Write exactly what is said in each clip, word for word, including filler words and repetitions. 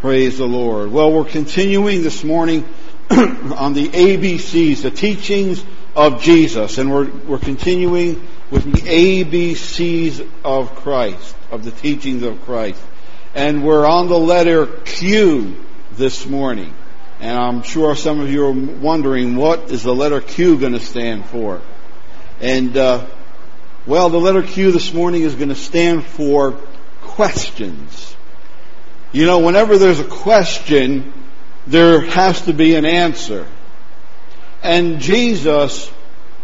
Praise the Lord. Well, we're continuing this morning on the A B Cs, the teachings of Jesus. And we're, we're continuing with the A B Cs of Christ, of the teachings of Christ. And we're on the letter Q this morning. And I'm sure some of you are wondering, what is the letter Q going to stand for? And, uh, well, the letter Q this morning is going to stand for questions. You know, whenever there's a question, there has to be an answer. And Jesus,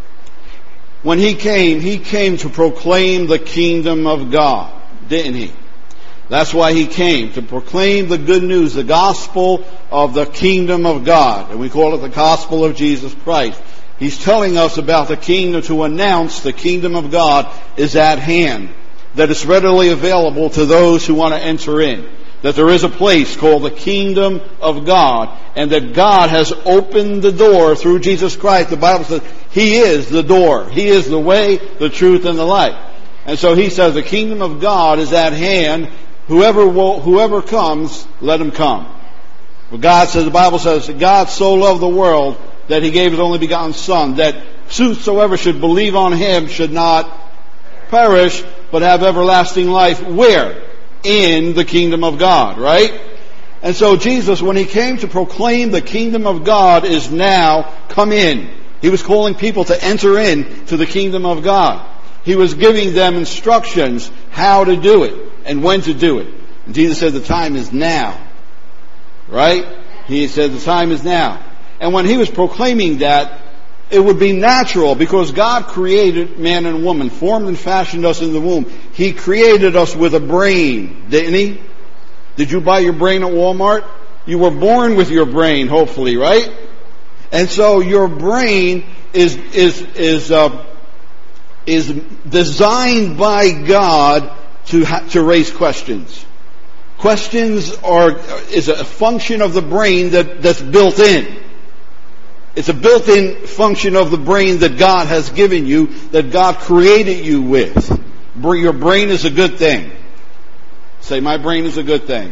when He came, He came to proclaim the kingdom of God, didn't He? That's why He came, to proclaim the good news, the gospel of the kingdom of God. And we call it the gospel of Jesus Christ. He's telling us about the kingdom, to announce the kingdom of God is at hand, that it's readily available to those who want to enter in. That there is a place called the kingdom of God, and that God has opened the door through Jesus Christ. The Bible says He is the door. He is the way, the truth, and the life. And so He says the kingdom of God is at hand. Whoever will, whoever comes, let him come. But God says, the Bible says, that God so loved the world that He gave His only begotten Son, that whosoever should believe on Him should not perish, but have everlasting life. Where? In the kingdom of God, right? And so Jesus, when He came to proclaim the kingdom of God is now come in. He was calling people to enter in to the kingdom of God. He was giving them instructions how to do it and when to do it. And Jesus said the time is now. Right? He said the time is now. And when He was proclaiming that, it would be natural, because God created man and woman, formed and fashioned us in the womb. He created us with a brain, didn't He? Did you buy your brain at Walmart? You were born with your brain, hopefully, right? And so your brain is is is uh, is designed by God to ha- to raise questions. Questions are is a function of the brain that, that's built in. It's a built-in function of the brain that God has given you, that God created you with. Your brain is a good thing. Say, my brain is a good thing.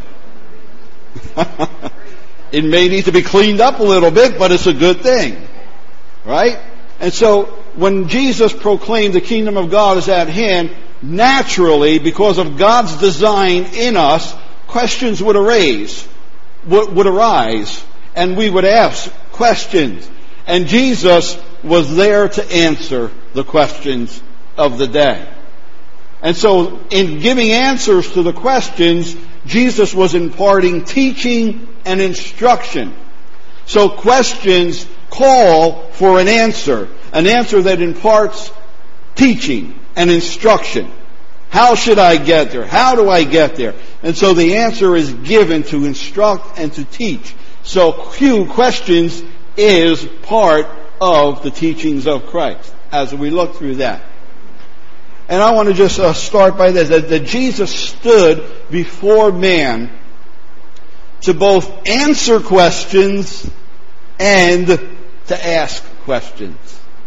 It may need to be cleaned up a little bit, but it's a good thing. Right? And so, when Jesus proclaimed the kingdom of God is at hand, naturally, because of God's design in us, questions would arise, would, would arise, and we would ask questions. And Jesus was there to answer the questions of the day. And so, in giving answers to the questions, Jesus was imparting teaching and instruction. So questions call for an answer, an answer that imparts teaching and instruction. How should I get there? How do I get there? And so the answer is given to instruct and to teach. So Q, questions, is part of the teachings of Christ as we look through that. And I want to just uh, start by this, that, that Jesus stood before man to both answer questions and to ask questions.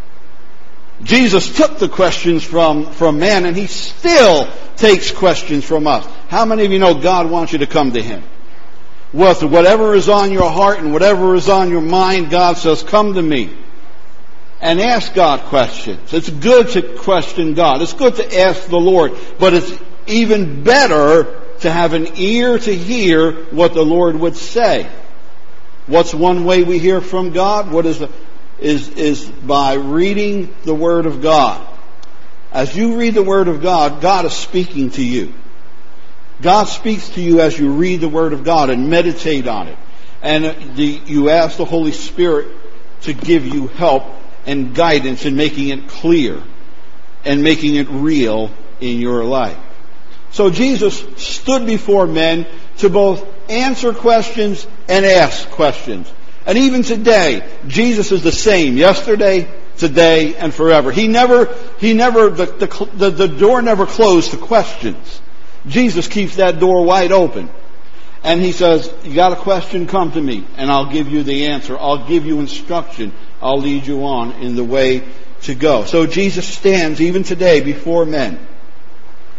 Jesus took the questions from, from man, and He still takes questions from us. How many of you know God wants you to come to Him? With whatever is on your heart and whatever is on your mind, God says, come to me and ask God questions. It's good to question God. It's good to ask the Lord. But it's even better to have an ear to hear what the Lord would say. What's one way we hear from God? What is the, is, is by reading the Word of God. As you read the Word of God, God is speaking to you. God speaks to you as you read the Word of God and meditate on it. And the, you ask the Holy Spirit to give you help and guidance in making it clear and making it real in your life. So Jesus stood before men to both answer questions and ask questions. And even today, Jesus is the same yesterday, today, and forever. He never, he never, the, the, the door never closed to questions. Jesus keeps that door wide open. And He says, you got a question, come to me, and I'll give you the answer. I'll give you instruction. I'll lead you on in the way to go. So Jesus stands even today before men.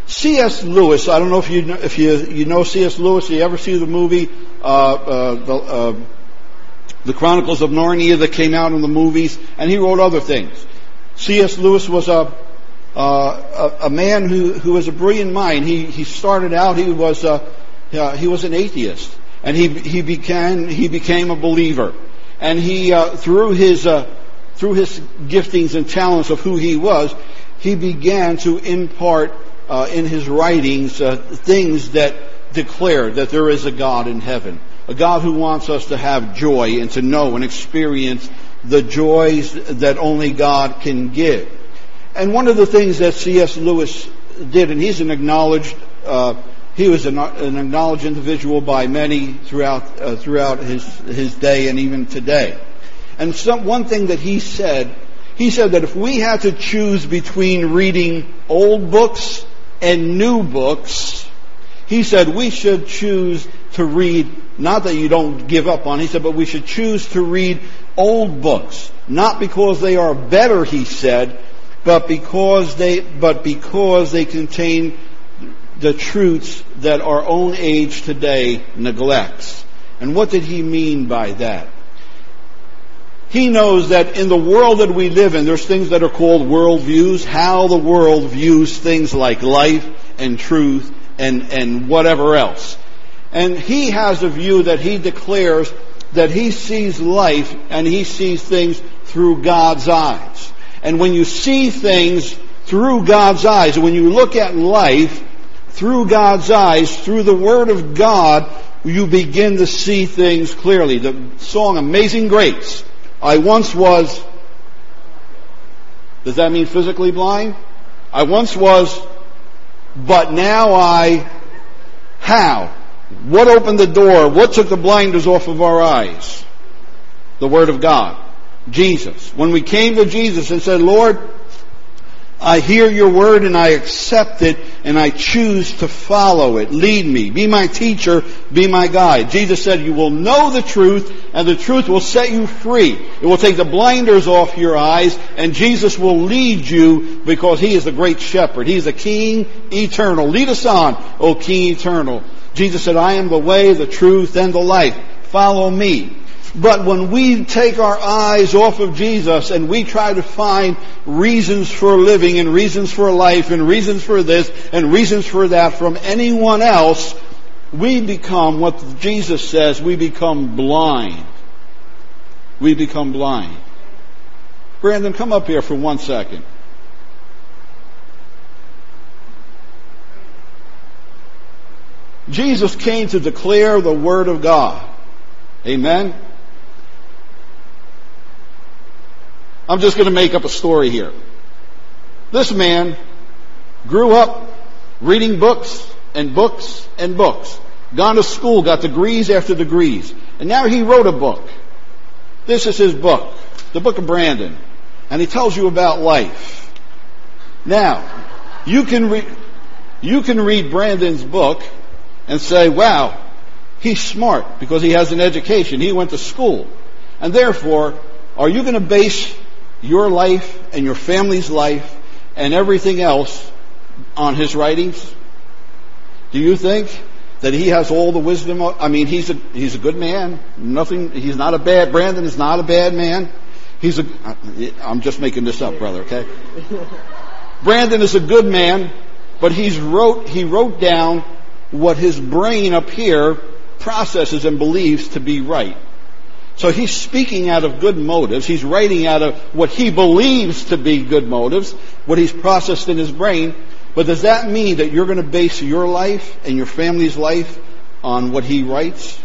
C S. Lewis, I don't know if you know, if you you know C S. Lewis. You ever see the movie uh, uh, the, uh, the Chronicles of Narnia that came out in the movies? And he wrote other things. C S. Lewis was a uh, a, a man who who was a brilliant mind. He he started out he was a, uh, he was an atheist, and he he became he became a believer, and he uh, through his uh, through his giftings and talents of who he was, he began to impart Uh, in his writings, uh, things that declare that there is a God in heaven, a God who wants us to have joy and to know and experience the joys that only God can give. And one of the things that C S. Lewis did, and he's an acknowledged, uh, he was an, an acknowledged individual by many throughout uh, throughout his his day and even today. And some, one thing that he said, he said that if we had to choose between reading old books and new books, he said we should choose to read, not that you don't give up on, he said, but we should choose to read old books, not because they are better, he said, but because they, but because they contain the truths that our own age today neglects. And what did he mean by that? He knows that in the world that we live in, there's things that are called worldviews, how the world views things like life and truth and, and whatever else. And he has a view that he declares that he sees life and he sees things through God's eyes. And when you see things through God's eyes, and when you look at life through God's eyes, through the Word of God, you begin to see things clearly. The song Amazing Grace, I once was, does that mean physically blind? I once was, but now I, how? What opened the door? What took the blinders off of our eyes? The Word of God. Jesus. When we came to Jesus and said, Lord, I hear your word and I accept it and I choose to follow it. Lead me. Be my teacher. Be my guide. Jesus said, you will know the truth and the truth will set you free. It will take the blinders off your eyes and Jesus will lead you because he is the great shepherd. He is the King eternal. Lead us on, O King eternal. Jesus said, I am the way, the truth, and the life. Follow me. But when we take our eyes off of Jesus and we try to find reasons for living and reasons for life and reasons for this and reasons for that from anyone else, we become, what Jesus says, we become blind. We become blind. Brandon, come up here for one second. Jesus came to declare the Word of God. Amen? I'm just going to make up a story here. This man grew up reading books and books and books. Gone to school, got degrees after degrees. And now he wrote a book. This is his book, the book of Brandon. And he tells you about life. Now, you can, re- you can read Brandon's book and say, wow, he's smart because he has an education. He went to school. And therefore, are you going to base your life and your family's life and everything else on his writings? Do you think that he has all the wisdom? I mean, he's a he's a good man. Nothing. He's not a bad. Brandon is not a bad man. He's a. I'm just making this up, brother. Okay. Brandon is a good man, but he's wrote he wrote down what his brain up here processes and believes to be right. So he's speaking out of good motives. He's writing out of what he believes to be good motives, what he's processed in his brain. But does that mean that you're going to base your life and your family's life on what he writes?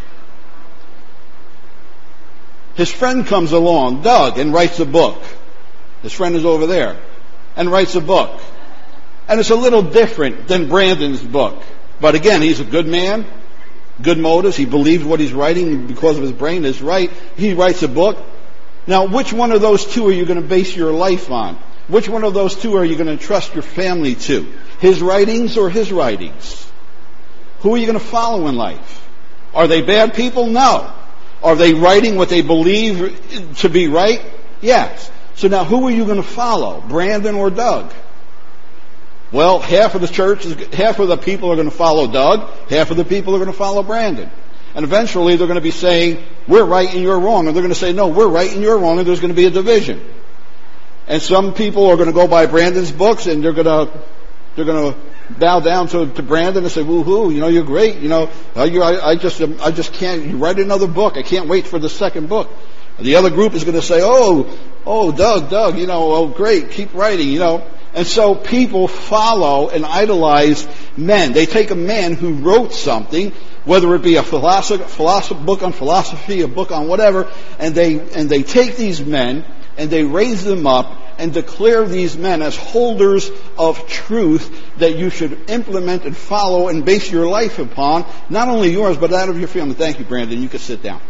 His friend comes along, Doug, and writes a book. His friend is over there, and writes a book. And it's a little different than Brandon's book. But again, he's a good man. Good motives. He believes what he's writing because of his brain is right. He writes a book. Now, which one of those two are you going to base your life on? Which one of those two are you going to trust your family to? His writings or his writings? Who are you going to follow in life? Are they bad people? No. Are they writing what they believe to be right? Yes. So now who are you going to follow? Brandon or Doug? Well, half of the church, is, half of the people are going to follow Doug, half of the people are going to follow Brandon. And eventually they're going to be saying, we're right and you're wrong. And they're going to say, no, we're right and you're wrong, and there's going to be a division. And some people are going to go by Brandon's books, and they're going to, they're going to bow down to, to Brandon and say, woo-hoo, you know, you're great. You know, I, I just, I just can't, you write another book. I can't wait for the second book. And the other group is going to say, oh, oh, Doug, Doug, you know, oh, great, keep writing, you know. And so people follow and idolize men. They take a man who wrote something, whether it be a philosophy, philosophy, book on philosophy, a book on whatever, and they, and they take these men and they raise them up and declare these men as holders of truth that you should implement and follow and base your life upon, not only yours, but that of your family. Thank you, Brandon. You can sit down.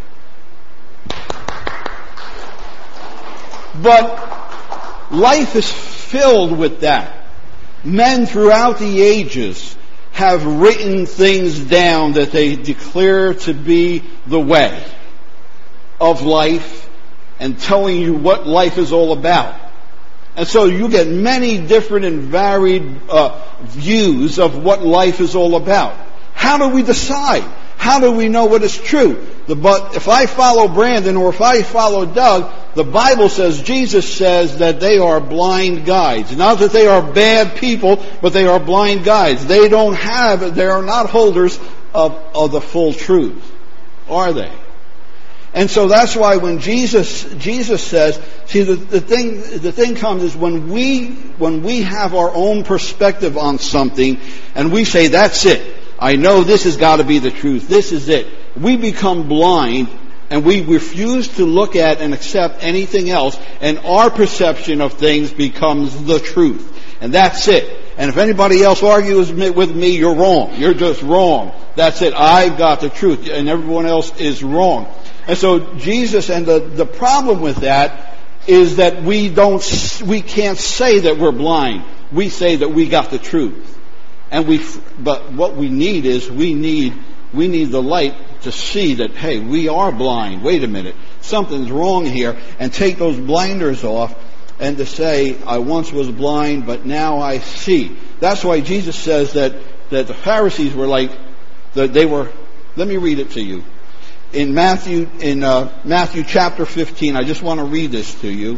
But life is filled with that. Men throughout the ages have written things down that they declare to be the way of life and telling you what life is all about. And so you get many different and varied uh, views of what life is all about. How do we decide? How do we know what is true? The, but if I follow Brandon or if I follow Doug, the Bible says, Jesus says that they are blind guides. Not that they are bad people, but they are blind guides. They don't have, they are not holders of, of the full truth, are they? And so that's why when Jesus Jesus says, see, the, the thing the thing comes is when we when we have our own perspective on something and we say, that's it. I know this has got to be the truth. This is it. We become blind and we refuse to look at and accept anything else, and our perception of things becomes the truth. And that's it. And if anybody else argues with me, you're wrong. You're just wrong. That's it. I've got the truth, and everyone else is wrong. And so Jesus, and the, the problem with that is that we don't, we can't say that we're blind. We say that we got the truth. And we, but what we need is we need, we need the light to see that, hey, we are blind. Wait a minute. Something's wrong here. And take those blinders off and to say, I once was blind, but now I see. That's why Jesus says that, that the Pharisees were like, that they were, let me read it to you. In Matthew, in uh, Matthew chapter fifteen, I just want to read this to you,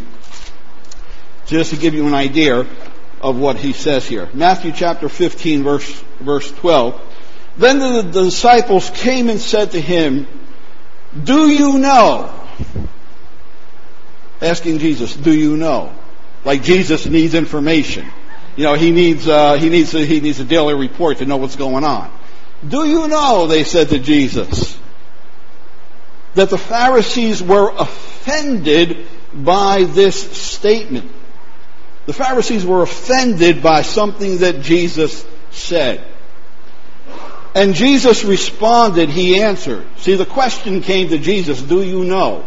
just to give you an idea of what he says here. Matthew chapter fifteen, verse verse twelve. Then the, the disciples came and said to him, "Do you know?" Asking Jesus, "Do you know?" Like Jesus needs information. You know, he needs uh, he needs a, he needs a daily report to know what's going on. "Do you know?" they said to Jesus, that the Pharisees were offended by this statement. The Pharisees were offended by something that Jesus said. And Jesus responded, he answered. See, the question came to Jesus, do you know?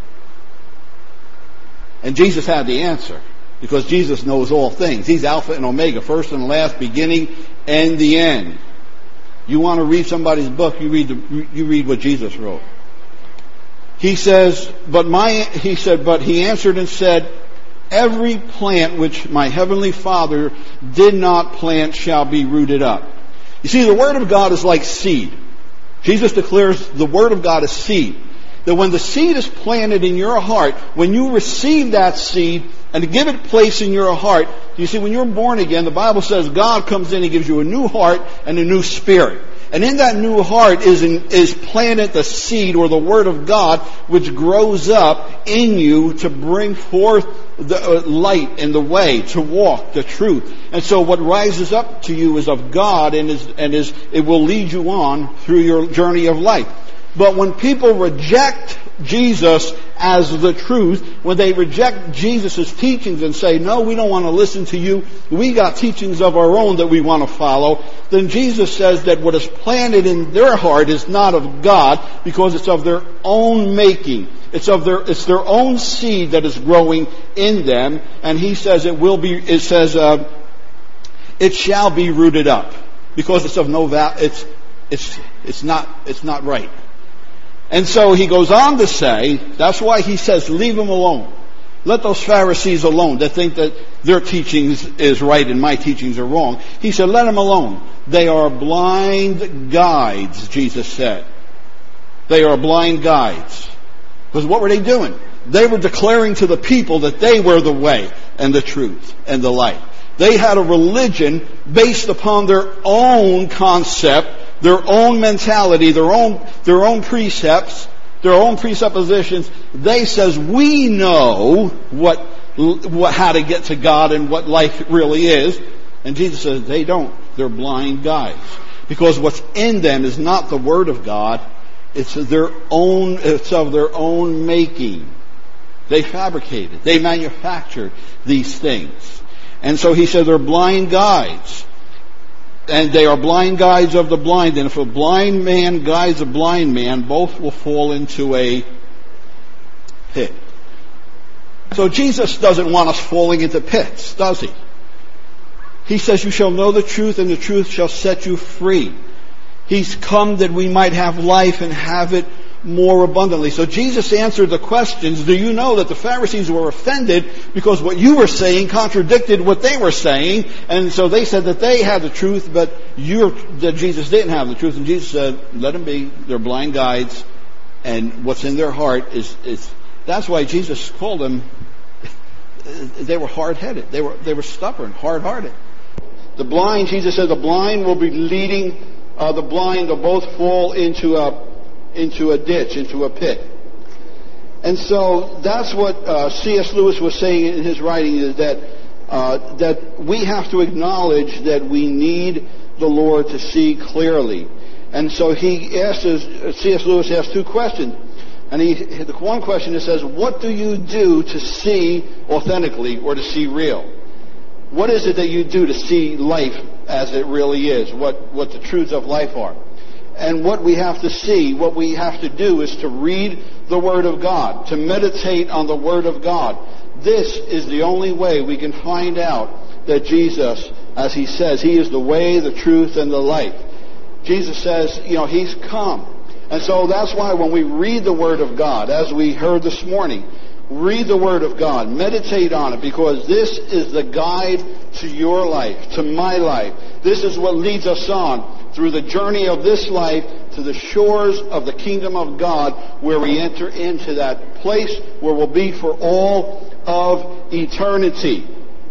And Jesus had the answer, because Jesus knows all things. He's Alpha and Omega, first and last, beginning and the end. You want to read somebody's book, you read the, you read what Jesus wrote. He says, but my, he said, but he answered and said, every plant which my heavenly Father did not plant shall be rooted up. You see, the Word of God is like seed. Jesus declares the Word of God is seed. That when the seed is planted in your heart, when you receive that seed and give it place in your heart, you see, when you're born again, the Bible says God comes in and gives you a new heart and a new spirit. And in that new heart is in, is planted the seed, or the Word of God, which grows up in you to bring forth the uh, light and the way to walk the truth. And so what rises up to you is of God, and is and is it will lead you on through your journey of life. But when people reject Jesus as the truth, when they reject Jesus' teachings and say, no, we don't want to listen to you, we got teachings of our own that we want to follow, then Jesus says that what is planted in their heart is not of God, because it's of their own making. It's of their, it's their own seed that is growing in them, and he says it will be, it says, uh, it shall be rooted up, because it's of no value, it's, it's, it's not, it's not right. And so he goes on to say, that's why he says, leave them alone. Let those Pharisees alone that think that their teachings is right and my teachings are wrong. He said, let them alone. They are blind guides, Jesus said. They are blind guides. Because what were they doing? They were declaring to the people that they were the way and the truth and the light. They had a religion based upon their own concept, their own mentality, their own, their own precepts, their own presuppositions. They says, we know what, what, how to get to God and what life really is. And Jesus says, they don't. They're blind guides. Because what's in them is not the Word of God. It's their own, it's of their own making. They fabricated, they manufactured these things. And so he said they're blind guides. And they are blind guides of the blind. And if a blind man guides a blind man, both will fall into a pit. So Jesus doesn't want us falling into pits, does he? He says, you shall know the truth, and the truth shall set you free. He's come that we might have life and have it more abundantly. So Jesus answered the questions. Do you know that the Pharisees were offended because what you were saying contradicted what they were saying? And so they said that they had the truth, but you're, that Jesus didn't have the truth. And Jesus said, let them be. They're blind guides. And what's in their heart is, is that's why Jesus called them, they were hard-headed. They were, they were stubborn, hard-hearted. The blind, Jesus said, the blind will be leading, uh, the blind will both fall into a into a ditch, into a pit. And so that's what uh, C S Lewis was saying in his writing, is that uh, that we have to acknowledge that we need the Lord to see clearly. And so he asks us, C S Lewis asked two questions. And he, the one question is says, what do you do to see authentically or to see real? What is it that you do to see life as it really is? What, what the truths of life are? And what we have to see, what we have to do is to read the Word of God, to meditate on the Word of God. This is the only way we can find out that Jesus, as he says, he is the way, the truth, and the life. Jesus says, you know, he's come. And so that's why when we read the Word of God, as we heard this morning, read the Word of God, meditate on it, because this is the guide to your life, to my life. This is what leads us on through the journey of this life to the shores of the kingdom of God, where we enter into that place where we'll be for all of eternity.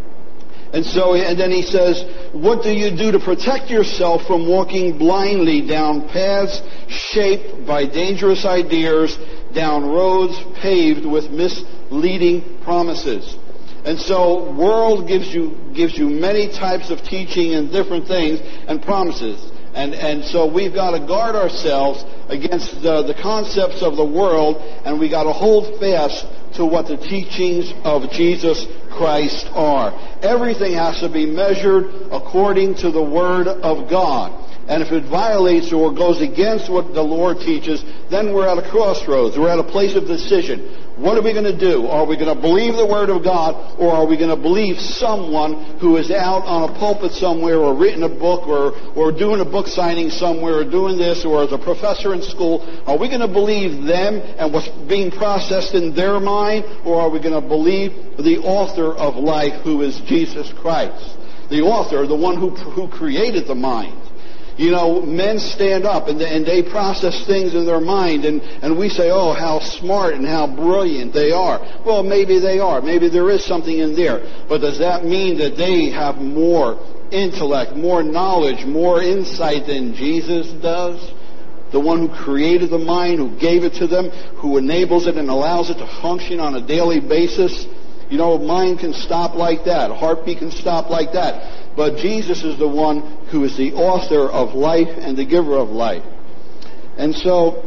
And so, and then he says, what do you do to protect yourself from walking blindly down paths shaped by dangerous ideas, down roads paved with misleading promises? And so, world gives you gives you many types of teaching and different things and promises. And and so we've got to guard ourselves against the, the concepts of the world, and we got to hold fast to what the teachings of Jesus Christ are. Everything has to be measured according to the Word of God. And if it violates or goes against what the Lord teaches, then we're at a crossroads. We're at a place of decision. What are we going to do? Are we going to believe the Word of God, or are we going to believe someone who is out on a pulpit somewhere, or written a book, or, or doing a book signing somewhere, or doing this, or as a professor in school? Are we going to believe them and what's being processed in their mind, or are we going to believe the author of life, who is Jesus Christ? The author, the one who, who created the mind. You know, men stand up and they, and they process things in their mind, and, and we say, oh, how smart and how brilliant they are. Well, maybe they are. Maybe there is something in there. But does that mean that they have more intellect, more knowledge, more insight than Jesus does? The one who created the mind, who gave it to them, who enables it and allows it to function on a daily basis. You know, mind can stop like that. A heartbeat can stop like that. But Jesus is the one who is the author of life and the giver of life. And so,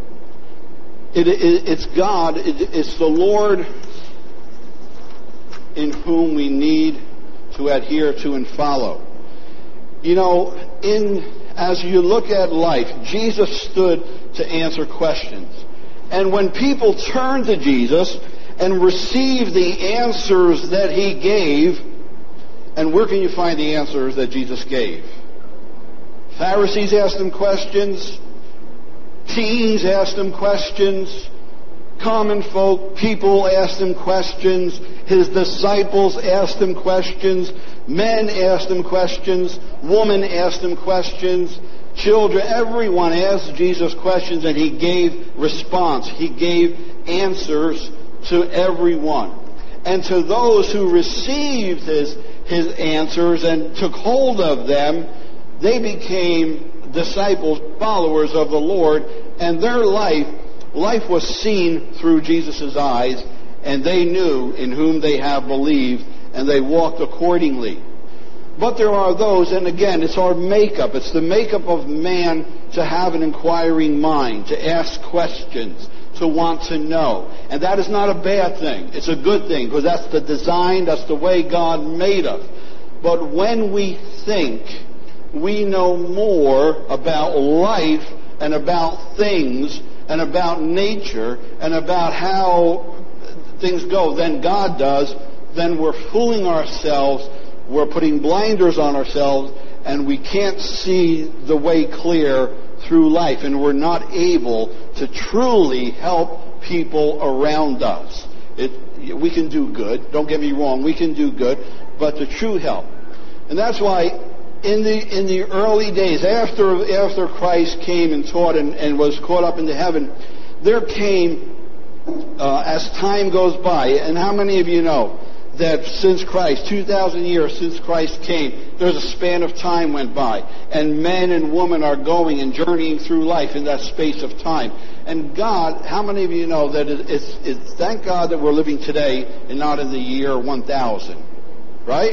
it, it, it's God, it, it's the Lord in whom we need to adhere to and follow. You know, in as you look at life, Jesus stood to answer questions. And when people turn to Jesus and receive the answers that He gave, and where can you find the answers that Jesus gave? Pharisees asked Him questions. Teens asked Him questions. Common folk, people asked him questions. His disciples asked him questions. Men asked him questions. Women asked him questions. Children, everyone asked Jesus questions, and he gave response. He gave answers to everyone. And to those who received his, his answers and took hold of them, they became disciples, followers of the Lord, and their life Life was seen through Jesus' eyes, and they knew in whom they have believed, and they walked accordingly. But there are those, and again, it's our makeup. It's the makeup of man to have an inquiring mind, to ask questions, to want to know. And that is not a bad thing. It's a good thing, because that's the design, that's the way God made us. But when we think we know more about life and about things and about nature and about how things go than God does, then we're fooling ourselves, we're putting blinders on ourselves, and we can't see the way clear through life, and we're not able to truly help people around us. It, we can do good, don't get me wrong, we can do good, but the true help. And that's why In the in the early days, after after Christ came and taught and, and was caught up into heaven, there came, uh, as time goes by, and how many of you know that since Christ, two thousand years since Christ came, there's a span of time went by, and men and women are going and journeying through life in that space of time. And God, how many of you know that it, it's, it's thank God that we're living today and not in the year one thousand, right?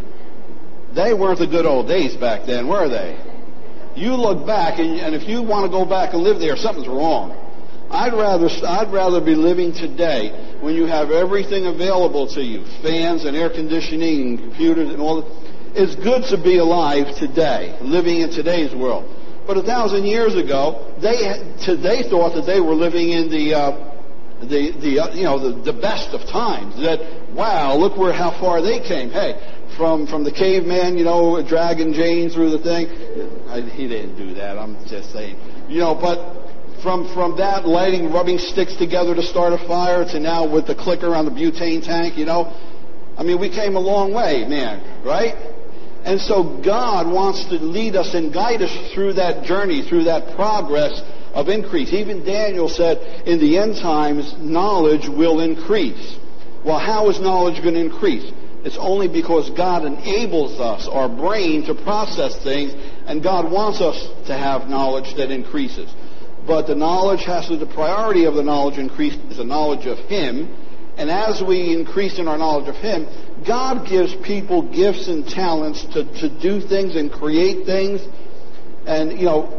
They weren't the good old days back then, were they? You look back, and, and if you want to go back and live there, something's wrong. I'd rather I'd rather be living today when you have everything available to you, fans and air conditioning and computers and all that. It's good to be alive today, living in today's world. But a thousand years ago, they they thought that they were living in the uh, the the uh, you know the, the best of times. That wow, look where how far they came. Hey. From from the caveman, you know, dragging Jane through the thing. I, he didn't do that. I'm just saying, you know. But from from that, lighting, rubbing sticks together to start a fire, to now with the clicker on the butane tank, you know. I mean, we came a long way, man, right? And so God wants to lead us and guide us through that journey, through that progress of increase. Even Daniel said, in the end times, knowledge will increase. Well, how is knowledge going to increase? It's only because God enables us, our brain, to process things, and God wants us to have knowledge that increases. But the knowledge has to, the priority of the knowledge increase is the knowledge of Him. And as we increase in our knowledge of Him, God gives people gifts and talents to, to do things and create things. And, you know,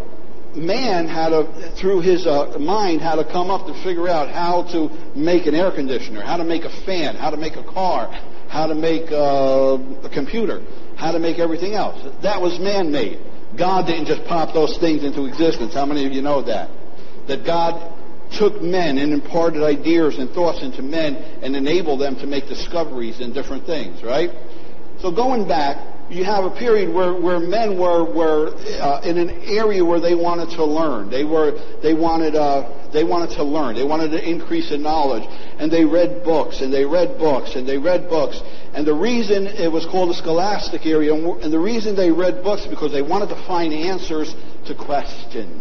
man had to, through his uh, mind, had to come up to figure out how to make an air conditioner, how to make a fan, how to make a car, how to make uh, a computer, how to make everything else. That was man-made. God didn't just pop those things into existence. How many of you know that? That God took men and imparted ideas and thoughts into men and enabled them to make discoveries in different things, right? So going back, you have a period where, where men were were uh, in an area where they wanted to learn. They were they wanted uh, they wanted to learn. They wanted to increase in knowledge, and they read books and they read books and they read books. And the reason it was called the scholastic area, and the reason they read books is because they wanted to find answers to questions.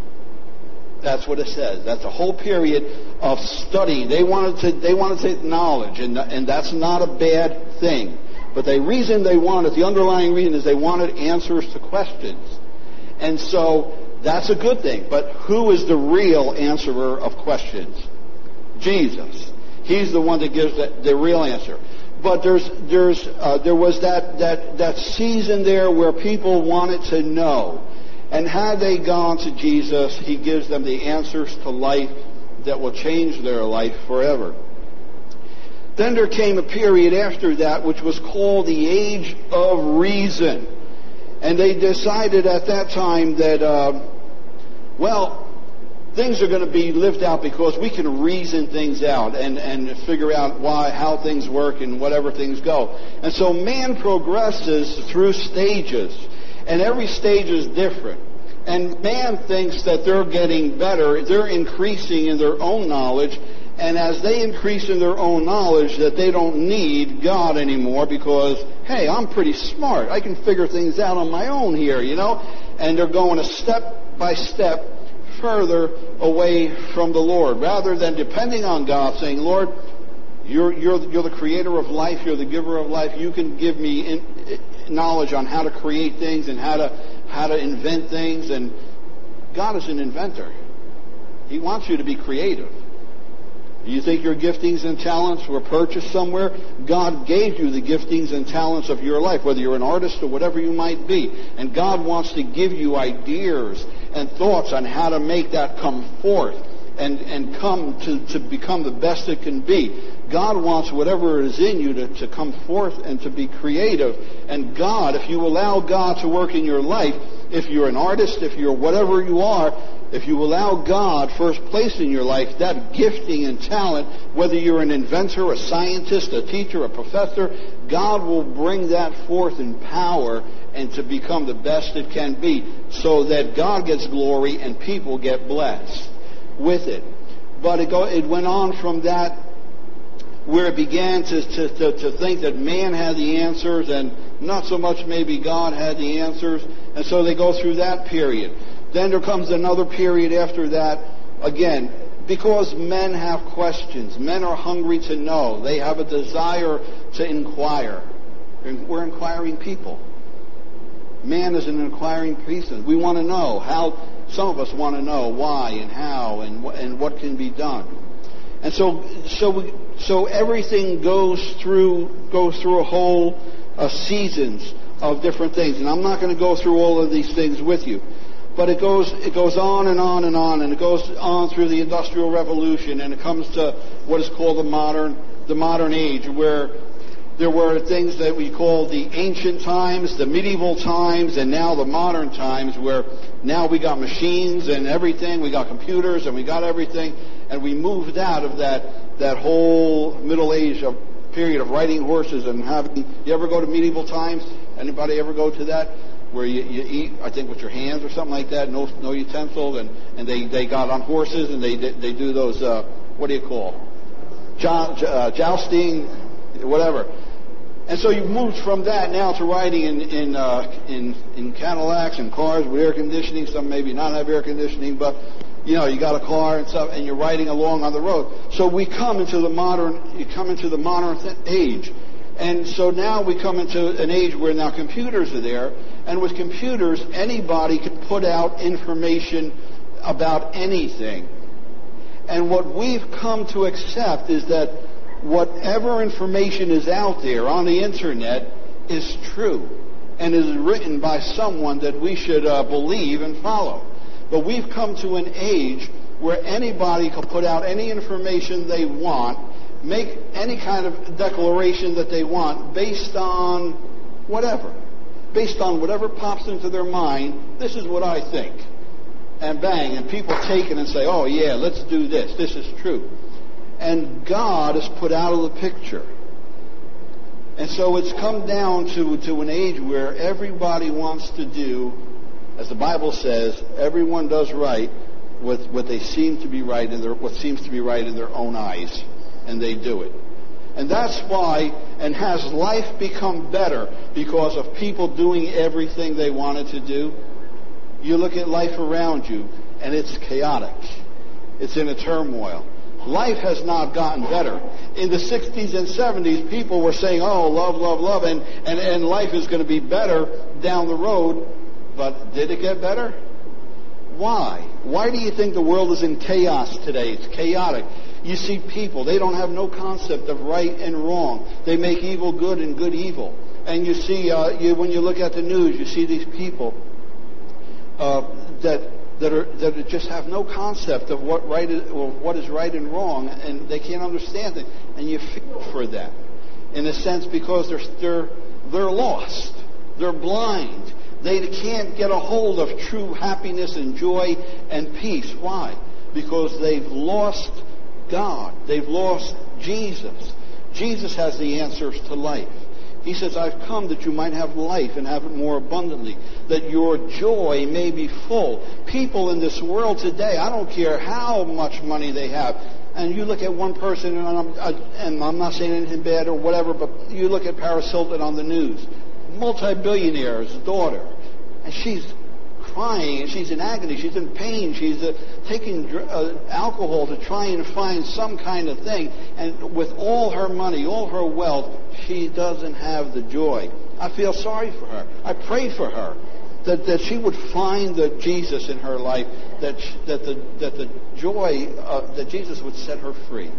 That's what it says. That's a whole period of study. They wanted to they wanted to take knowledge, and and that's not a bad thing. But the reason they wanted, the underlying reason is they wanted answers to questions. And so that's a good thing. But who is the real answerer of questions? Jesus. He's the one that gives the, the real answer. But there's there's uh, there was that, that, that season there where people wanted to know. And had they gone to Jesus, He gives them the answers to life that will change their life forever. Then there came a period after that which was called the Age of Reason. And they decided at that time that, uh, well, things are going to be lived out because we can reason things out and, and figure out why, how things work and whatever things go. And so man progresses through stages, and every stage is different. And man thinks that they're getting better, they're increasing in their own knowledge, And as they increase in their own knowledge, that they don't need God anymore because, hey, I'm pretty smart. I can figure things out on my own here, you know. And they're going a step by step further away from the Lord, rather than depending on God, saying, Lord, you're, you're, you're the creator of life, you're the giver of life, you can give me in, knowledge on how to create things and how to, how to invent things. And God is an inventor. He wants you to be creative. You think your giftings and talents were purchased somewhere? God gave you the giftings and talents of your life, whether you're an artist or whatever you might be. And God wants to give you ideas and thoughts on how to make that come forth and, and come to, to become the best it can be. God wants whatever is in you to, to come forth and to be creative. And God, if you allow God to work in your life, if you're an artist, if you're whatever you are, if you allow God first place in your life, that gifting and talent, whether you're an inventor, a scientist, a teacher, a professor, God will bring that forth in power and to become the best it can be, so that God gets glory and people get blessed with it. But it, go, it went on from that, where it began to, to, to, to think that man had the answers and not so much maybe God had the answers. And so they go through that period. Then there comes another period after that, again, because men have questions. Men are hungry to know. They have a desire to inquire. We're inquiring people. Man is an inquiring person. We want to know how, some of us want to know why and how and, and what can be done. And so, so, we, so everything goes through goes through a whole uh, seasons of different things. And I'm not going to go through all of these things with you, but it goes it goes on and on and on, and it goes on through the Industrial Revolution, and it comes to what is called the modern the modern age, where there were things that we call the ancient times, the medieval times, and now the modern times, where now we got machines and everything, we got computers and we got everything, and we moved out of that that whole Middle Age of period of riding horses and having. You ever go to medieval times? Anybody ever go to that? Where you, you eat, I think, with your hands or something like that, no no utensils, and, and they, they got on horses and they they do those, uh, what do you call, Jou- uh, jousting, whatever. And so you moved from that now to riding in in, uh, in in Cadillacs and cars with air conditioning. Some maybe not have air conditioning, but you know, you got a car and stuff, and you're riding along on the road. So we come into the modern, you come into the modern th- age, and so now we come into an age where now computers are there, and with computers, anybody can put out information about anything. And what we've come to accept is that whatever information is out there on the internet is true and is written by someone that we should uh, believe and follow. But we've come to an age where anybody can put out any information they want, make any kind of declaration that they want based on whatever. Based on whatever pops into their mind, this is what I think. And bang, and people take it and say, oh yeah, let's do this, this is true. And God is put out of the picture. And so it's come down to, to an age where everybody wants to do, as the Bible says, everyone does right with what they seem to be right in their, what seems to be right in their own eyes. And they do it. And that's why, and has life become better because of people doing everything they wanted to do? You look at life around you, and it's chaotic. It's in a turmoil. Life has not gotten better. In the sixties and seventies, people were saying, oh, love, love, love, and, and, and life is going to be better down the road. But did it get better? Why? Why do you think the world is in chaos today? It's chaotic. You see people, they don't have no concept of right and wrong. They make evil good and good evil. And you see, uh, you, when you look at the news, you see these people uh, that that are that just have no concept of what right is, or what is right and wrong, and they can't understand it. And you feel for them, in a sense, because they're they're they're lost, they're blind. They can't get a hold of true happiness and joy and peace. Why? Because they've lost God. They've lost Jesus. Jesus has the answers to life. He says, I've come that you might have life and have it more abundantly, that your joy may be full. People in this world today, I don't care how much money they have, And you look at one person, and I'm, I, and I'm not saying anything bad or whatever, but you look at Paris Hilton on the news, multi-billionaire's daughter, and she's crying, and she's in agony, she's in pain, she's uh, taking uh, alcohol to try and find some kind of thing, and with all her money, all her wealth, she doesn't have the joy. I feel sorry for her. I pray for her. That, that she would find the Jesus in her life, that she, that the that the joy uh, that Jesus would set her free.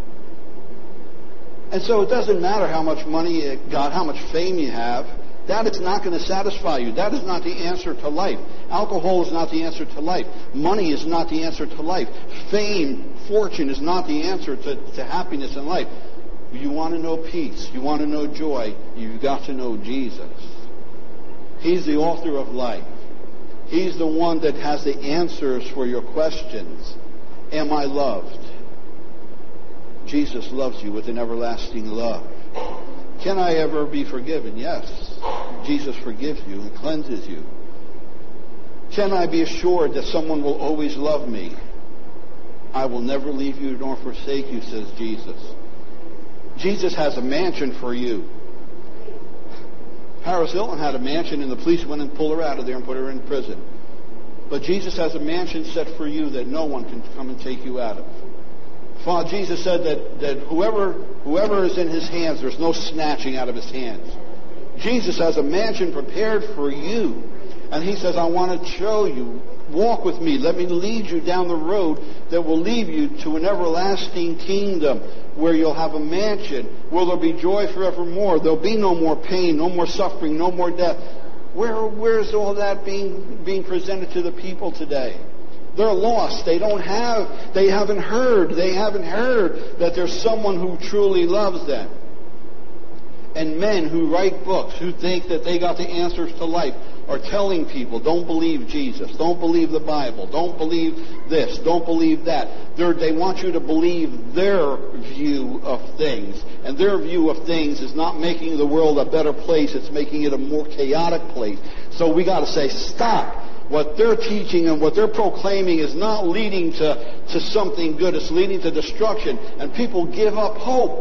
And so it doesn't matter how much money you got, how much fame you have. That is not going to satisfy you. That is not the answer to life. Alcohol is not the answer to life. Money is not the answer to life. Fame, fortune is not the answer to, to happiness in life. You want to know peace. You want to know joy. You've got to know Jesus. He's the author of life. He's the one that has the answers for your questions. Am I loved? Jesus loves you with an everlasting love. Can I ever be forgiven? Yes. Jesus forgives you and cleanses you. Can I be assured that someone will always love me? I will never leave you nor forsake you, says Jesus. Jesus has a mansion for you. Paris Hilton had a mansion, and the police went and pulled her out of there and put her in prison. But Jesus has a mansion set for you that no one can come and take you out of. Father, Jesus said that, that whoever whoever is in his hands, there's no snatching out of his hands. Jesus has a mansion prepared for you. And he says, I want to show you, walk with me, let me lead you down the road that will lead you to an everlasting kingdom where you'll have a mansion, where there'll be joy forevermore. There'll be no more pain, no more suffering, no more death. Where, where's all that being, being presented to the people today? They're lost. They don't have, they haven't heard, they haven't heard that there's someone who truly loves them. And men who write books, who think that they got the answers to life, are telling people, don't believe Jesus, don't believe the Bible, don't believe this, don't believe that. They're, they want you to believe their view of things. And their view of things is not making the world a better place, it's making it a more chaotic place. So we got to say, stop. What they're teaching and what they're proclaiming is not leading to, to something good, it's leading to destruction. And people give up hope.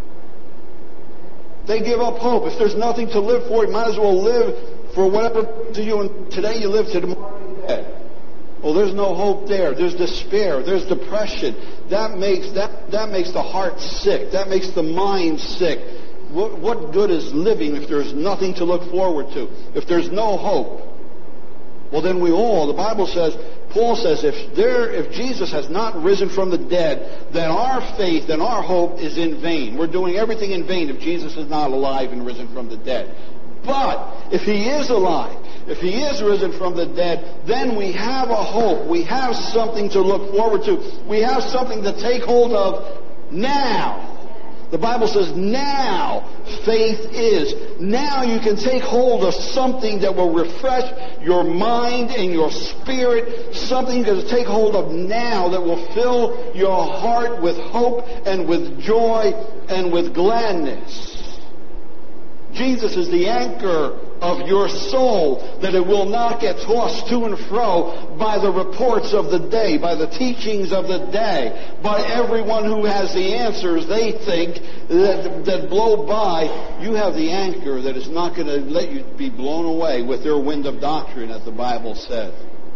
They give up hope. If there's nothing to live for, you might as well live for whatever to you. And today you live to tomorrow you're dead. Well, there's no hope there. There's despair. There's depression. That makes that that makes the heart sick. That makes the mind sick. What, what good is living if there's nothing to look forward to? If there's no hope? Well, then we all, the Bible says, Paul says, if there, if Jesus has not risen from the dead, then our faith and our hope is in vain. We're doing everything in vain if Jesus is not alive and risen from the dead. But if he is alive, if he is risen from the dead, then we have a hope. We have something to look forward to. We have something to take hold of now. The Bible says now faith is. Now you can take hold of something that will refresh your mind and your spirit. Something you can take hold of now that will fill your heart with hope and with joy and with gladness. Jesus is the anchor of your soul, that it will not get tossed to and fro by the reports of the day, by the teachings of the day, by everyone who has the answers they think that, that blow by. You have the anchor that is not going to let you be blown away with their wind of doctrine, as the Bible says.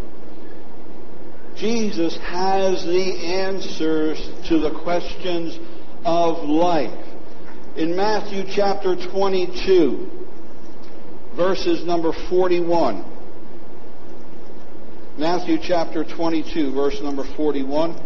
Jesus has the answers to the questions of life. In Matthew chapter twenty-two, verses number forty-one. Matthew chapter twenty-two, verse number forty-one.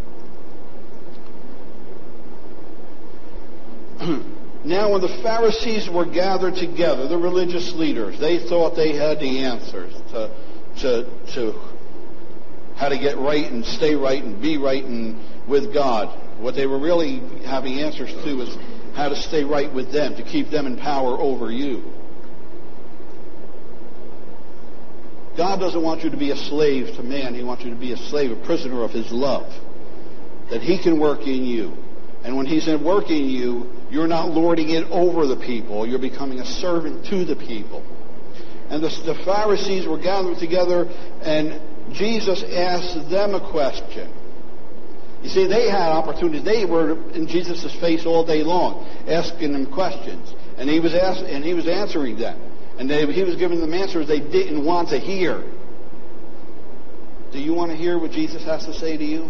Now when the Pharisees were gathered together, the religious leaders, they thought they had the answers to, to, to how to get right and stay right and be right and with God. What they were really having answers to is how to stay right with them, to keep them in power over you. God doesn't want you to be a slave to man. He wants you to be a slave, a prisoner of his love, that he can work in you. And when he's working in you, you're not lording it over the people. You're becoming a servant to the people. And the, the Pharisees were gathered together, and Jesus asked them a question. You see, they had opportunities. They were in Jesus' face all day long, asking him questions. And he was ask, and he was answering them. And they, he was giving them answers they didn't want to hear. Do you want to hear what Jesus has to say to you?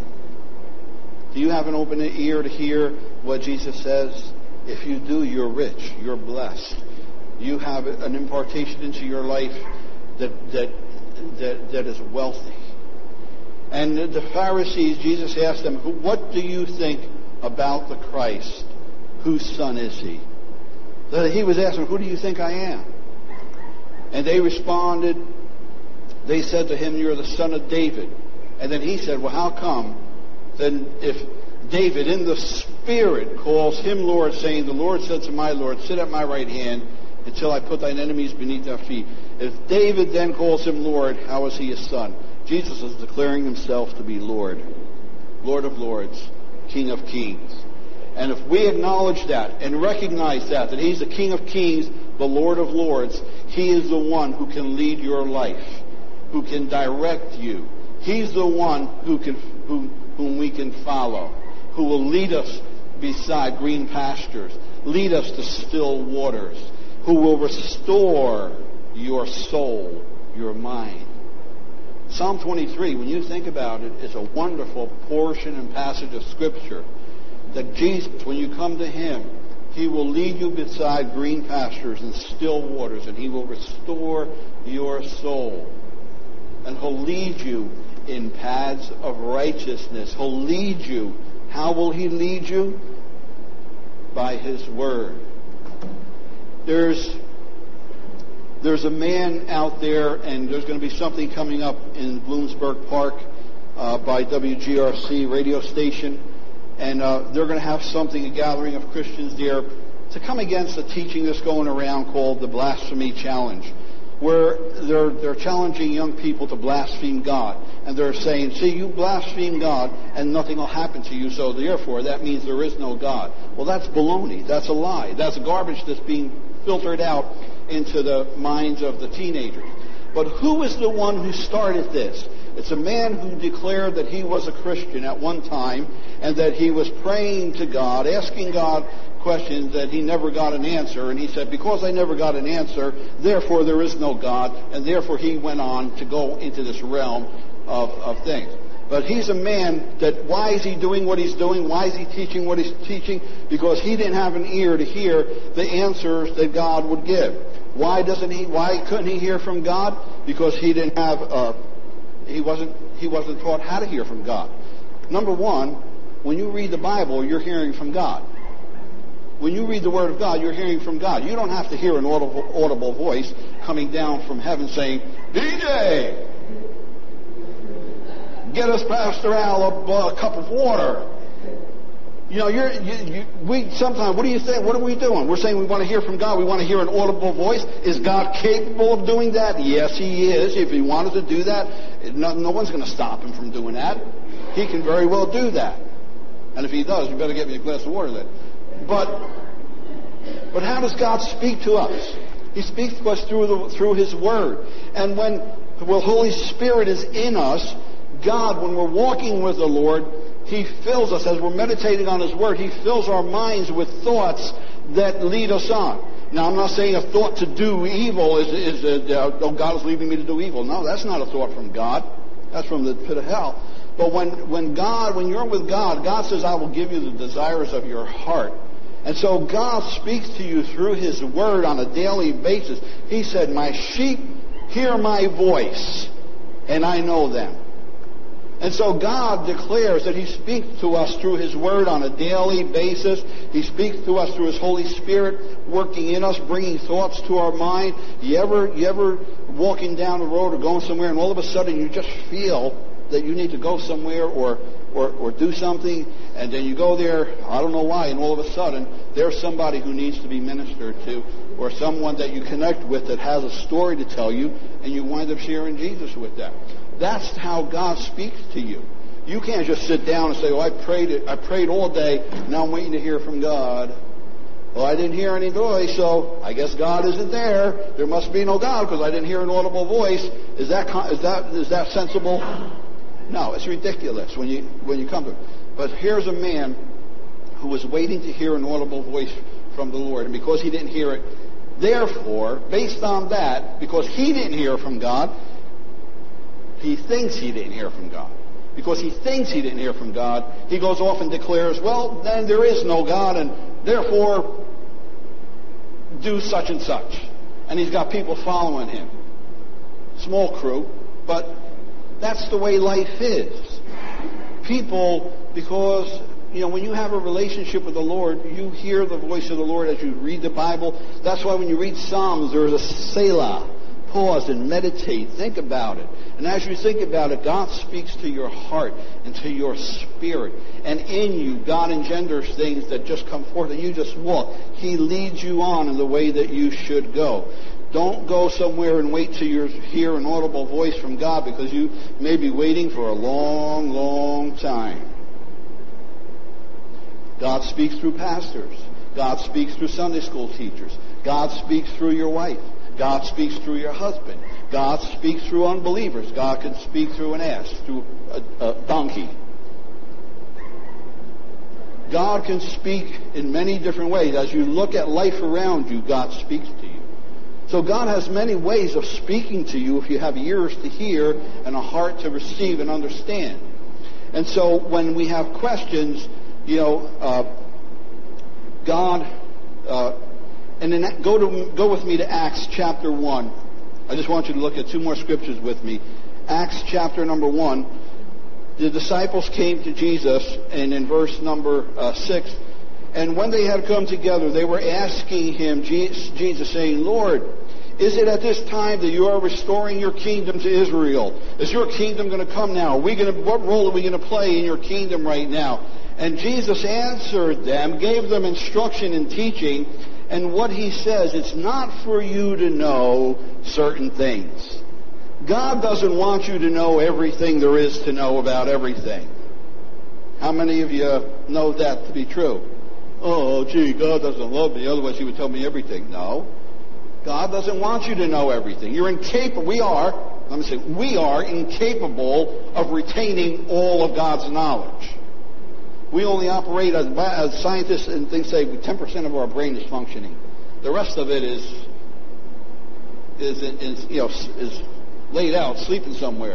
Do you have an open ear to hear what Jesus says? If you do, you're rich. You're blessed. You have an impartation into your life that that that, that is wealthy. And the Pharisees, Jesus asked them, what do you think about the Christ? Whose son is he? He was asking, who do you think I am? And they responded, they said to him, you're the son of David. And then he said, well, how come then if David in the Spirit calls him Lord, saying, the Lord said to my Lord, sit at my right hand until I put thine enemies beneath thy feet. If David then calls him Lord, how is he his son? Jesus is declaring himself to be Lord, Lord of Lords, King of Kings. And if we acknowledge that and recognize that, that he's the King of Kings, the Lord of Lords, he is the one who can lead your life, who can direct you. He's the one who can, who, whom we can follow, who will lead us beside green pastures, lead us to still waters, who will restore your soul, your mind. Psalm twenty-three, when you think about it, is a wonderful portion and passage of Scripture that Jesus, when you come to him, he will lead you beside green pastures and still waters, and he will restore your soul. And he'll lead you in paths of righteousness. He'll lead you. How will he lead you? By his word. There's There's a man out there, and there's going to be something coming up in Bloomsburg Park uh, by W G R C radio station, and uh, they're going to have something, a gathering of Christians there, to come against a teaching that's going around called the Blasphemy Challenge, where they're, they're challenging young people to blaspheme God. And they're saying, see, you blaspheme God, and nothing will happen to you, so therefore that means there is no God. Well, that's baloney. That's a lie. That's garbage that's being filtered out into the minds of the teenagers. But who is the one who started this? It's a man who declared that he was a Christian at one time and that he was praying to God, asking God questions that he never got an answer. And he said, because I never got an answer, therefore there is no God. And therefore he went on to go into this realm of, of things. But he's a man that, why is he doing what he's doing? Why is he teaching what he's teaching? Because he didn't have an ear to hear the answers that God would give. Why doesn't he? Why couldn't he hear from God? Because he didn't have. Uh, he wasn't. He wasn't taught how to hear from God. Number one, when you read the Bible, you're hearing from God. When you read the Word of God, you're hearing from God. You don't have to hear an audible, audible voice coming down from heaven saying, D J, get us Pastor Al a, a cup of water. You know, you're, you, you, we sometimes, what do you think? What are we doing? We're saying we want to hear from God. We want to hear an audible voice. Is God capable of doing that? Yes, he is. If he wanted to do that, no, no one's going to stop him from doing that. He can very well do that. And if he does, you better get me a glass of water then. But, but how does God speak to us? He speaks to us through the, through his word. And when the Holy Spirit is in us, God, when we're walking with the Lord, he fills us, as we're meditating on his word, he fills our minds with thoughts that lead us on. Now, I'm not saying a thought to do evil is, is uh, oh, God is leading me to do evil. No, that's not a thought from God. That's from the pit of hell. But when, when God, when you're with God, God says, I will give you the desires of your heart. And so God speaks to you through his word on a daily basis. He said, my sheep hear my voice, and I know them. And so God declares that he speaks to us through his word on a daily basis. He speaks to us through his Holy Spirit working in us, bringing thoughts to our mind. You ever, you ever walking down the road or going somewhere and all of a sudden you just feel that you need to go somewhere or, or, or do something, and then you go there, I don't know why, and all of a sudden there's somebody who needs to be ministered to, or someone that you connect with that has a story to tell you, and you wind up sharing Jesus with them. That's how God speaks to you. You can't just sit down and say, oh, I prayed it. I prayed all day. Now I'm waiting to hear from God. Well, I didn't hear any voice, so I guess God isn't there. There must be no God because I didn't hear an audible voice. Is that is that is that sensible? No, it's ridiculous when you when you come to it. But here's a man who was waiting to hear an audible voice from the Lord, and because he didn't hear it, therefore, based on that, because he didn't hear from God, he thinks he didn't hear from God. Because he thinks he didn't hear from God, he goes off and declares, well, then there is no God, and therefore, do such and such. And he's got people following him. Small crew, but that's the way life is. People, because, you know, when you have a relationship with the Lord, you hear the voice of the Lord as you read the Bible. That's why when you read Psalms, there's a Selah. Pause and meditate. Think about it. And as you think about it, God speaks to your heart and to your spirit. And in you, God engenders things that just come forth and you just walk. He leads you on in the way that you should go. Don't go somewhere and wait till you hear an audible voice from God, because you may be waiting for a long, long time. God speaks through pastors. God speaks through Sunday school teachers. God speaks through your wife. God speaks through your husband. God speaks through unbelievers. God can speak through an ass, through a, a donkey. God can speak in many different ways. As you look at life around you, God speaks to you. So God has many ways of speaking to you if you have ears to hear and a heart to receive and understand. And so when we have questions, you know, uh, God... Uh, And then go to go with me to Acts chapter one. I just want you to look at two more scriptures with me. Acts chapter number one. The disciples came to Jesus, and in verse number uh, six, and when they had come together, they were asking him, Jesus, saying, Lord, is it at this time that you are restoring your kingdom to Israel? Is your kingdom going to come now? Are we going to, what role are we going to play in your kingdom right now? And Jesus answered them, gave them instruction in teaching. And what he says, it's not for you to know certain things. God doesn't want you to know everything there is to know about everything. How many of you know that to be true? Oh, gee, God doesn't love me, otherwise he would tell me everything. No. God doesn't want you to know everything. You're incapable, we are, let me say, we are incapable of retaining all of God's knowledge. We only operate as, as scientists, and things say ten percent of our brain is functioning. The rest of it is, is, is, you know, is laid out, sleeping somewhere.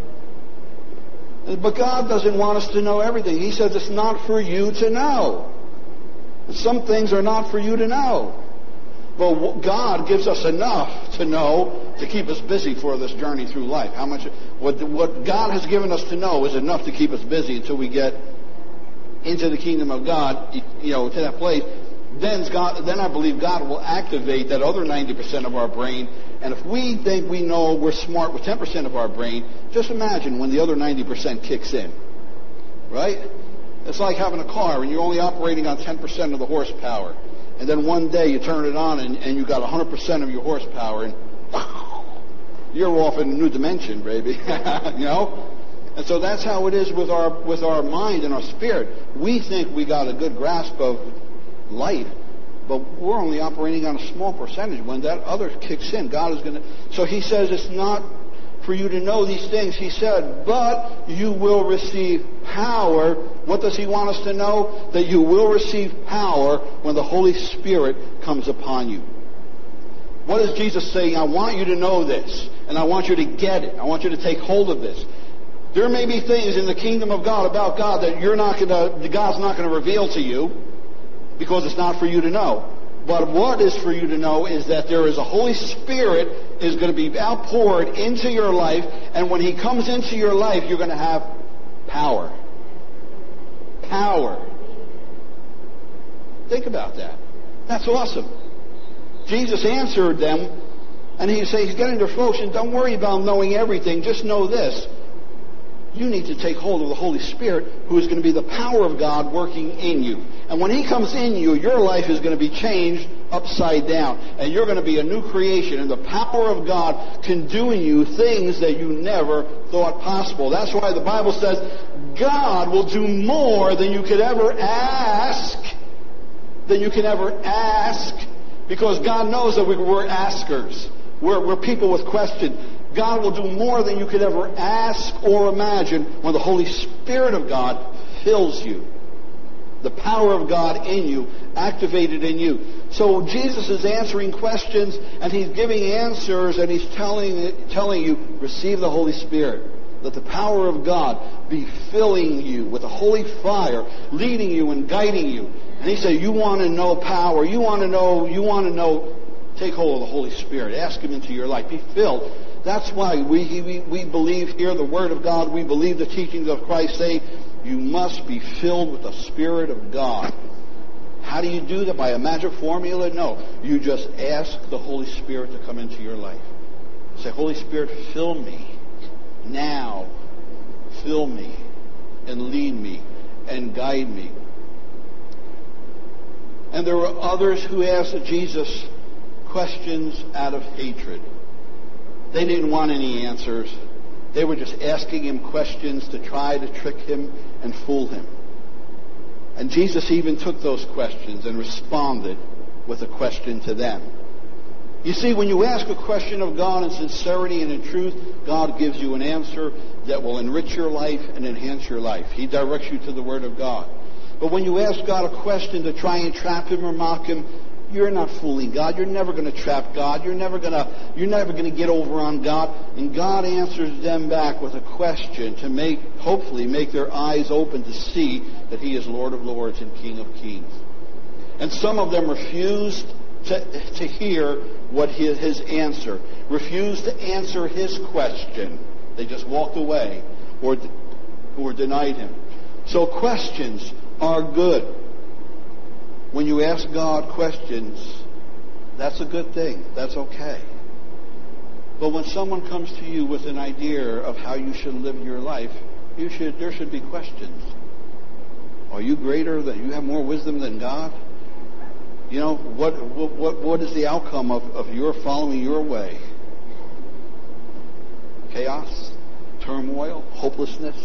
But God doesn't want us to know everything. He says it's not for you to know. Some things are not for you to know. But God gives us enough to know to keep us busy for this journey through life. How much? What, what God has given us to know is enough to keep us busy until we get into the kingdom of God, you know, to that place. Then God, then I believe God will activate that other ninety percent of our brain. And if we think we know we're smart with ten percent of our brain, just imagine when the other ninety percent kicks in. Right? It's like having a car and you're only operating on ten percent of the horsepower. And then one day you turn it on and, and you got one hundred percent of your horsepower, and you're off in a new dimension, baby. You know? And so that's how it is with our with our mind and our spirit. We think we got a good grasp of life, but we're only operating on a small percentage. When that other kicks in, God is going to... So he says it's not for you to know these things. He said, but you will receive power. What does he want us to know? That you will receive power when the Holy Spirit comes upon you. What is Jesus saying? I want you to know this, and I want you to get it. I want you to take hold of this. There may be things in the kingdom of God about God that you're not going to, God's not going to reveal to you because it's not for you to know. But what is for you to know is that there is a Holy Spirit is going to be outpoured into your life, and when he comes into your life, you're going to have power. Power. Think about that. That's awesome. Jesus answered them, and he says, he's getting their folks, and don't worry about knowing everything. Just know this. You need to take hold of the Holy Spirit, who is going to be the power of God working in you. And when he comes in you, your life is going to be changed upside down. And you're going to be a new creation. And the power of God can do in you things that you never thought possible. That's why the Bible says God will do more than you could ever ask. Than you can ever ask. Because God knows that we're askers. We're, we're people with questions. God will do more than you could ever ask or imagine when the Holy Spirit of God fills you. The power of God in you, activated in you. So Jesus is answering questions, and He's giving answers, and He's telling, telling you, receive the Holy Spirit. Let the power of God be filling you with a holy fire, leading you and guiding you. And He said, you want to know power, you want to know, you want to know, take hold of the Holy Spirit. Ask Him into your life. Be filled. That's why we, we, we believe here the Word of God. We believe the teachings of Christ say, you must be filled with the Spirit of God. How do you do that? By a magic formula? No. You just ask the Holy Spirit to come into your life. Say, Holy Spirit, fill me. Now, fill me and lead me and guide me. And there were others who asked Jesus questions out of hatred. They didn't want any answers. They were just asking Him questions to try to trick Him and fool Him. And Jesus even took those questions and responded with a question to them. You see, when you ask a question of God in sincerity and in truth, God gives you an answer that will enrich your life and enhance your life. He directs you to the Word of God. But when you ask God a question to try and trap Him or mock Him, you're not fooling God. You're never going to trap God. You're never going to, you're never going to get over on God. And God answers them back with a question to make, hopefully, make their eyes open to see that He is Lord of Lords and King of Kings. And some of them refused to, to hear what his, his answer, refused to answer His question. They just walked away or, or denied Him. So questions are good. When you ask God questions, that's a good thing. That's okay. But when someone comes to you with an idea of how you should live your life, you should there should be questions. Are you greater than, you have more wisdom than God? You know, what what what is the outcome of, of your following your way? Chaos, turmoil, hopelessness,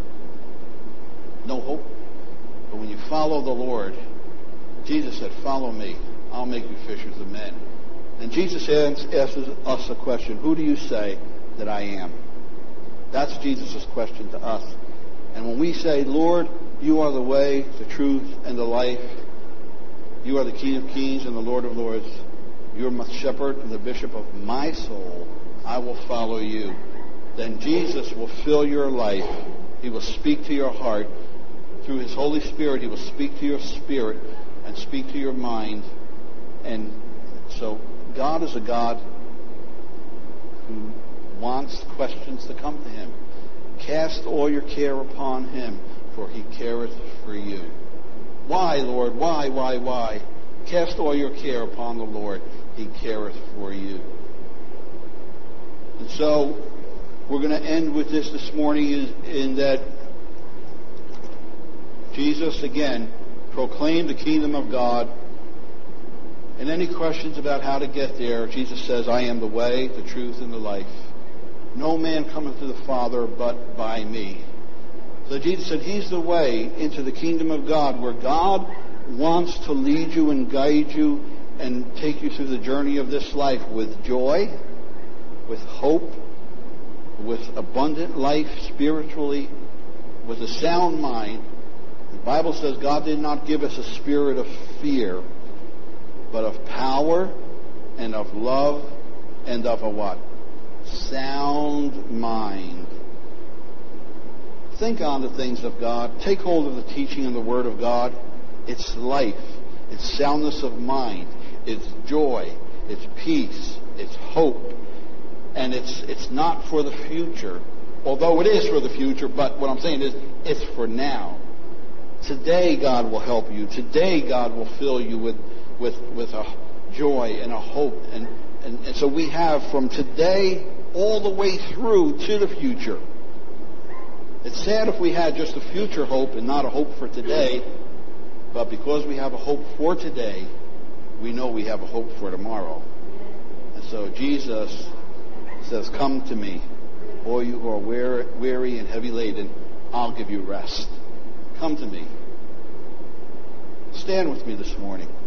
no hope. But when you follow the Lord, Jesus said, follow me. I'll make you fishers of men. And Jesus asks us a question. Who do you say that I am? That's Jesus' question to us. And when we say, Lord, you are the way, the truth, and the life. You are the King of Kings and the Lord of Lords. You are my shepherd and the bishop of my soul. I will follow you. Then Jesus will fill your life. He will speak to your heart. Through His Holy Spirit, He will speak to your spirit and speak to your mind. And so God is a God who wants questions to come to Him. Cast all your care upon Him, for He careth for you. Why, Lord? Why, why, why? Cast all your care upon the Lord. He careth for you. And so we're going to end with this this morning in, in that Jesus, again, proclaimed the kingdom of God. And any questions about how to get there, Jesus says, I am the way, the truth, and the life. No man cometh to the Father but by me. So Jesus said He's the way into the kingdom of God, where God wants to lead you and guide you and take you through the journey of this life with joy, with hope, with abundant life spiritually, with a sound mind. The Bible says God did not give us a spirit of fear, but of power and of love and of a what? Sound mind. Think on the things of God. Take hold of the teaching and the Word of God. It's life. It's soundness of mind. It's joy. It's peace. It's hope. And it's it's not for the future, although it is for the future, but what I'm saying is it's for now. Today God will help you. Today God will fill you with with, with a joy and a hope. And, and, and so we have from today all the way through to the future. It's sad if we had just a future hope and not a hope for today. But because we have a hope for today, we know we have a hope for tomorrow. And so Jesus says, come to me, all you who are weary and heavy laden, I'll give you rest. Come to me. Stand with me this morning.